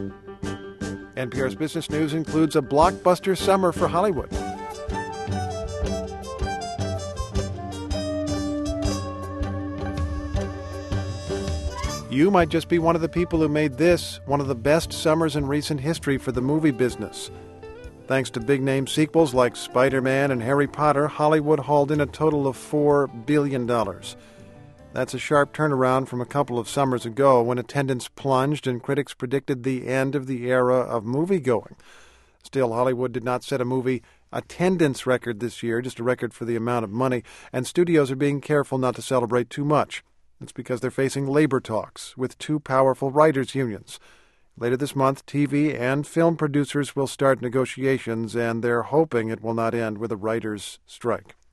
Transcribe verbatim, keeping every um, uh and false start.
N P R's Business News includes a blockbuster summer for Hollywood. You might just be one of the people who made this one of the best summers in recent history for the movie business. Thanks to big-name sequels like Spider-Man and Harry Potter, Hollywood hauled in a total of four billion dollars. That's a sharp turnaround from a couple of summers ago when attendance plunged and critics predicted the end of the era of moviegoing. Still, Hollywood did not set a movie attendance record this year, just a record for the amount of money, and studios are being careful not to celebrate too much. It's because they're facing labor talks with two powerful writers' unions. Later this month, T V and film producers will start negotiations, and they're hoping it will not end with a writers' strike.